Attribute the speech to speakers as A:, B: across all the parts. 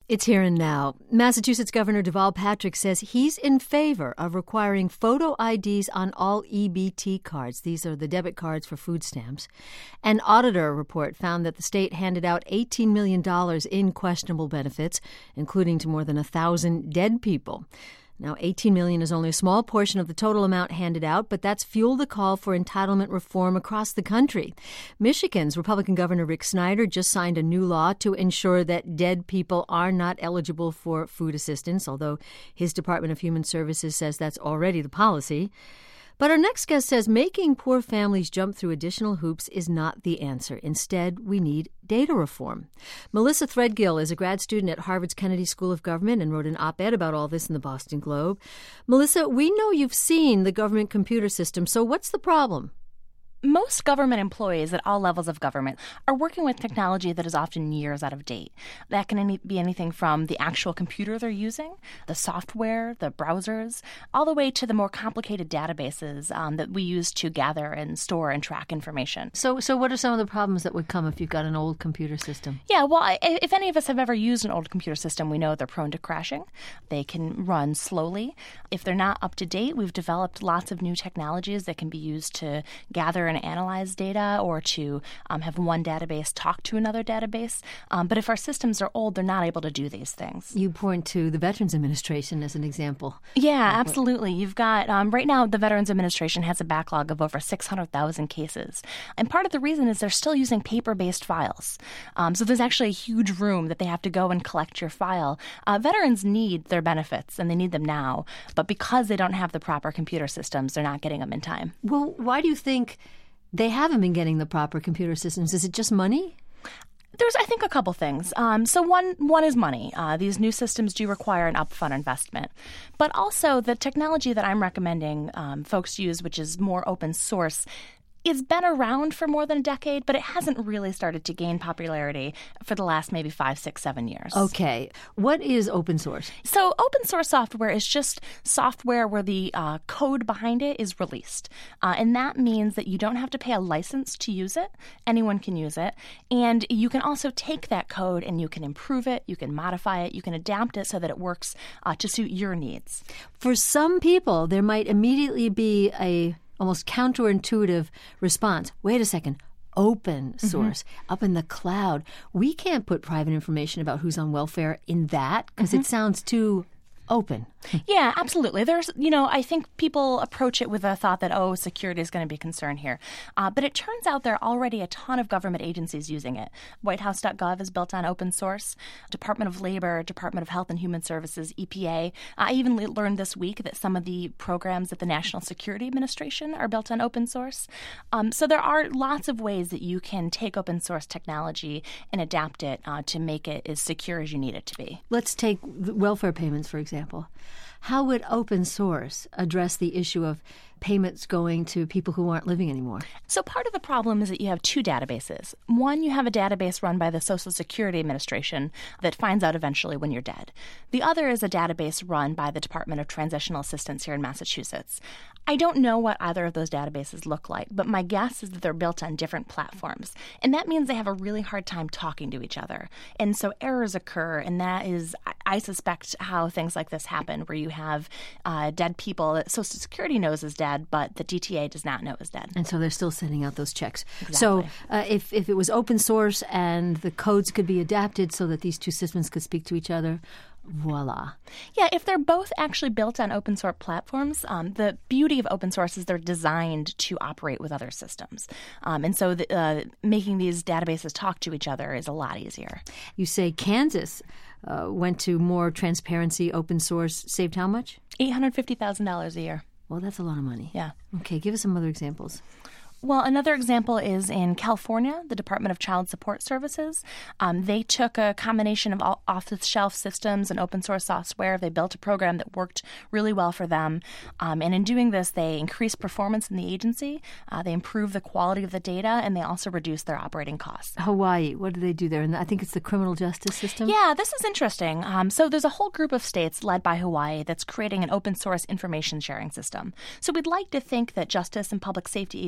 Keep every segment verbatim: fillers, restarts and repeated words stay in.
A: It's here and now. Massachusetts Governor Deval Patrick says he's in favor of requiring photo I Ds on all E B T cards. These are the debit cards for food stamps. An auditor report found that the state handed out eighteen million dollars in questionable benefits, including to more than one thousand dead people. Now, eighteen million dollars is only a small portion of the total amount handed out, but that's fueled the call for entitlement reform across the country. Michigan's Republican Governor Rick Snyder just signed a new law to ensure that dead people are not eligible for food assistance, although his Department of Human Services says that's already the policy. But our next guest says making poor families jump through additional hoops is not the answer. Instead, we need data reform. Melissa Threadgill is a grad student at Harvard's Kennedy School of Government and wrote an op-ed about all this in the Boston Globe. Melissa, we know you've seen the government computer system, so what's the problem?
B: Most government employees at all levels of government are working with technology that is often years out of date. That can any, be anything from the actual computer they're using, the software, the browsers, all the way to the more complicated databases um, that we use to gather and store and track information.
A: So so what are some of the problems that would come if you've got an old computer system?
B: Yeah, well, I, if any of us have ever used an old computer system, we know they're prone to crashing. They can run slowly. If they're not up to date, we've developed lots of new technologies that can be used to gather and analyze data or to um, have one database talk to another database. Um, but if our systems are old, they're not able to do these things.
A: You point to the Veterans Administration as an example.
B: Yeah, absolutely. You've got, um, right now, the Veterans Administration has a backlog of over six hundred thousand cases. And part of the reason is they're still using paper-based files. Um, so there's actually a huge room that they have to go and collect your file. Uh, veterans need their benefits, and they need them now. But because they don't have the proper computer systems, they're not getting them in time.
A: Well, why do you think they haven't been getting the proper computer systems? Is it just money?
B: There's, I think, a couple things. Um, so one one is money. Uh, these new systems do require an upfront investment. But also the technology that I'm recommending um, folks use, which is more open source, it's been around for more than a decade, but it hasn't really started to gain popularity for the last maybe five, six, seven years.
A: Okay. What is open source?
B: So open source software is just software where the uh, code behind it is released. Uh, and that means that you don't have to pay a license to use it. Anyone can use it. And you can also take that code and you can improve it, you can modify it, you can adapt it so that it works uh, to suit your needs.
A: For some people, there might immediately be a almost counterintuitive response. Wait a second. Open source, mm-hmm. up in the cloud. We can't put private information about who's on welfare in that because mm-hmm. it sounds too open.
B: Yeah, absolutely. There's, you know, I think people approach it with a thought that, oh, security is going to be a concern here. Uh, but it turns out there are already a ton of government agencies using it. White House dot gov is built on open source. Department of Labor, Department of Health and Human Services, E P A. I even le- learned this week that some of the programs at the National Security Administration are built on open source. Um, so there are lots of ways that you can take open source technology and adapt it uh, to make it as secure as you need it to be.
A: Let's take welfare payments, for example. How would open source address the issue of payments going to people who aren't living anymore?
B: So part of the problem is that you have two databases. One, you have a database run by the Social Security Administration that finds out eventually when you're dead. The other is a database run by the Department of Transitional Assistance here in Massachusetts. I don't know what either of those databases look like, but my guess is that they're built on different platforms. And that means they have a really hard time talking to each other. And so errors occur, and that is, I suspect, how things like this happen, where you have uh, dead people that Social Security knows is dead, but the D T A does not know is dead.
A: And so they're still sending out those checks.
B: Exactly.
A: So uh, if, if it was open source and the codes could be adapted so that these two systems could speak to each other, voila.
B: Yeah, if they're both actually built on open source platforms, um, the beauty of open source is they're designed to operate with other systems. Um, and so the, uh, making these databases talk to each other is a lot easier.
A: You say Kansas uh, went to more transparency, open source, saved how much?
B: eight hundred fifty thousand dollars a year.
A: Well, that's a lot of money.
B: Yeah.
A: Okay, give us some other examples.
B: Well, another example is in California, the Department of Child Support Services. Um, they took a combination of off-the-shelf systems and open source software. They built a program that worked really well for them. Um, and in doing this, they increased performance in the agency. Uh, they improved the quality of the data, and they also reduced their operating costs.
A: Hawaii, what do they do there? And I think it's the criminal justice system?
B: Yeah, this is interesting. Um, so there's a whole group of states led by Hawaii that's creating an open source information sharing system. So we'd like to think that justice and public safety agencies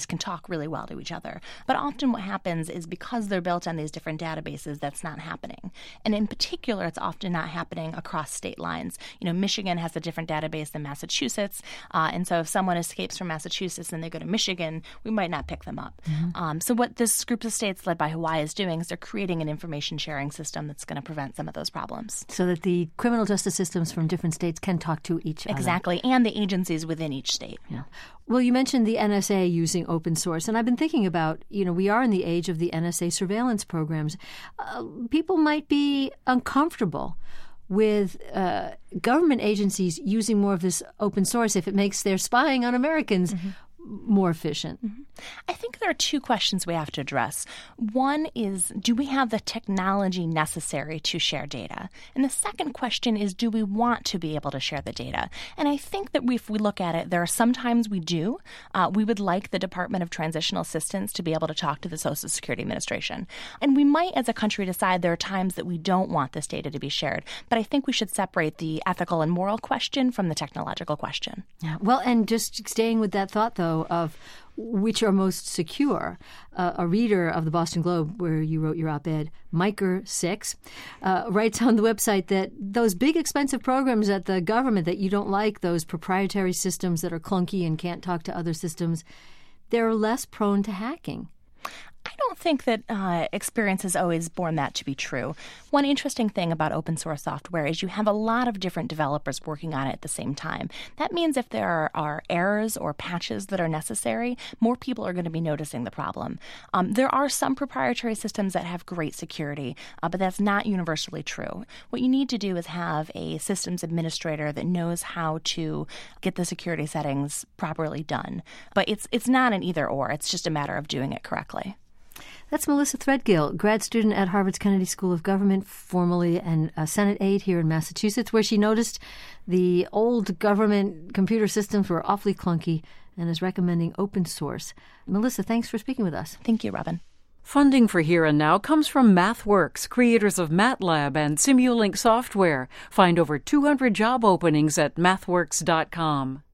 B: can talk really well to each other. But often what happens is because they're built on these different databases, that's not happening. And in particular, it's often not happening across state lines. You know, Michigan has a different database than Massachusetts. Uh, and so if someone escapes from Massachusetts and they go to Michigan, we might not pick them up. Mm-hmm. Um, so what this group of states led by Hawaii is doing is they're creating an information sharing system that's going to prevent some of those problems.
A: So that the criminal justice systems from different states can talk to each other.
B: Exactly, and the agencies within each state.
A: Yeah. Well, you mentioned the N S A using open source, and I've been thinking about, you know, we are in the age of the N S A surveillance programs. Uh, people might be uncomfortable with uh, government agencies using more of this open source if it makes their spying on Americans mm-hmm. more efficient.
B: Mm-hmm. I think there are two questions we have to address. One is, do we have the technology necessary to share data? And the second question is, do we want to be able to share the data? And I think that if we look at it, there are some times we do. Uh, we would like the Department of Transitional Assistance to be able to talk to the Social Security Administration. And we might, as a country, decide there are times that we don't want this data to be shared. But I think we should separate the ethical and moral question from the technological question.
A: Yeah. Well, and just staying with that thought, though, of which are most secure. Uh, a reader of the Boston Globe, where you wrote your op-ed, Miker six, uh, writes on the website that those big expensive programs at the government that you don't like, those proprietary systems that are clunky and can't talk to other systems, they're less prone to hacking.
B: I don't think that uh, experience has always borne that to be true. One interesting thing about open source software is you have a lot of different developers working on it at the same time. That means if there are, are errors or patches that are necessary, more people are going to be noticing the problem. Um, there are some proprietary systems that have great security, uh, but that's not universally true. What you need to do is have a systems administrator that knows how to get the security settings properly done. But it's it's not an either or. It's just a matter of doing it correctly.
A: That's Melissa Threadgill, grad student at Harvard's Kennedy School of Government, formerly an, a Senate aide here in Massachusetts, where she noticed the old government computer systems were awfully clunky and is recommending open source. Melissa, thanks for speaking with us.
B: Thank you, Robin.
C: Funding for Here and Now comes from MathWorks, creators of MATLAB and Simulink software. Find over two hundred job openings at mathworks dot com.